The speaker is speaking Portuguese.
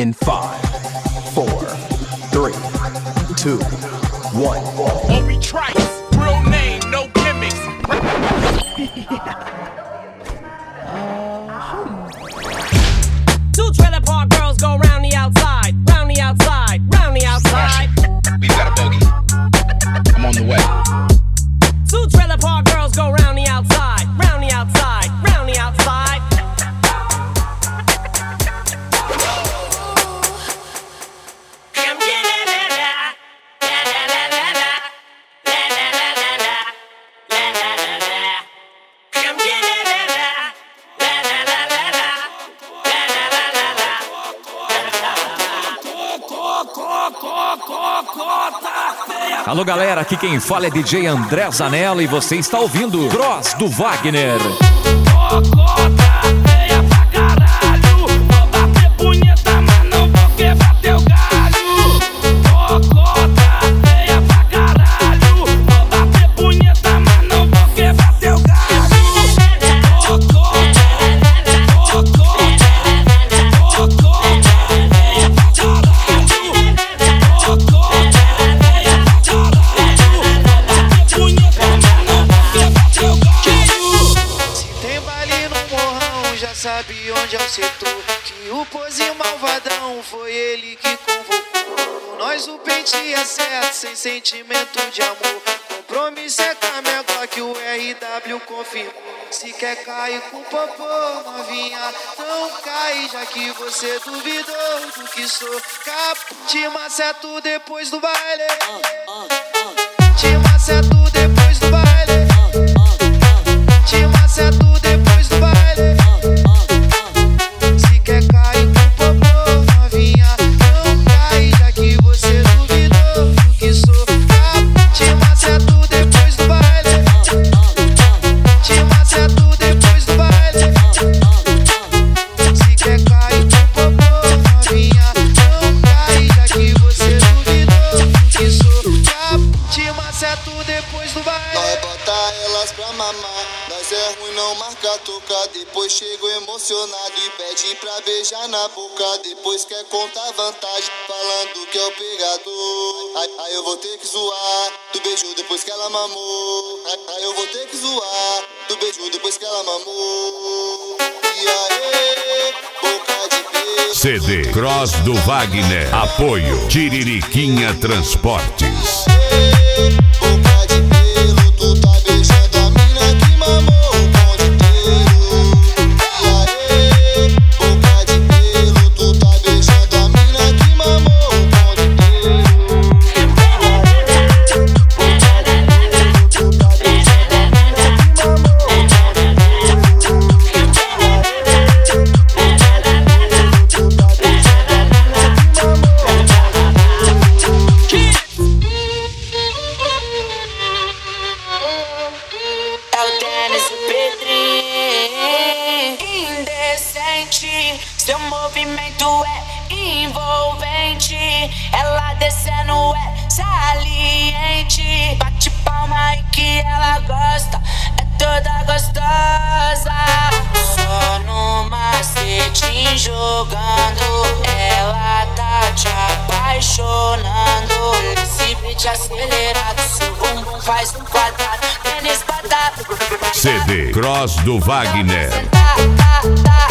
In 5, 4, 3, 2, 1. Obi Trice, real name, no gimmicks. Two trailer park girls go round the outside, round the outside, round the outside. We've got a bogey. I'm on the way. Two trailer park girls go round the outside, round the outside, round the outside. Alô galera, aqui quem fala é DJ André Zanella e você está ouvindo Cross do Wagner. Sabe onde é o setor, que o pozinho malvadão foi ele que convocou. Nós o pente é certo, sem sentimento de amor. Compromisso é com a minha Glock, o RW confirmou. Se quer cair com popô, novinha, não cai, já que você duvidou do que sou. Te maceto depois do baile. Te maceto depois do baile. Te maceto depois do baile. Depois chego emocionado e pede pra beijar na boca. Depois quer contar vantagem, falando que é o pegador. Aí eu vou ter que zoar do beijo depois que ela mamou. Aí eu vou ter que zoar do beijo depois que ela mamou. E aí, boca de beijo. CD Cross do Wagner. Apoio Tiririquinha Transportes. Boca de pelo, tu tá beijando a mina que mamou. Seu movimento é envolvente, ela descendo é saliente. Bate palma e que ela gosta, é toda gostosa. Só no macete jogando, ela tá te apaixonando. Nesse beat acelerado, seu bumbum faz um quadrado, tênis quadrado. CD Cross do Wagner. Tá.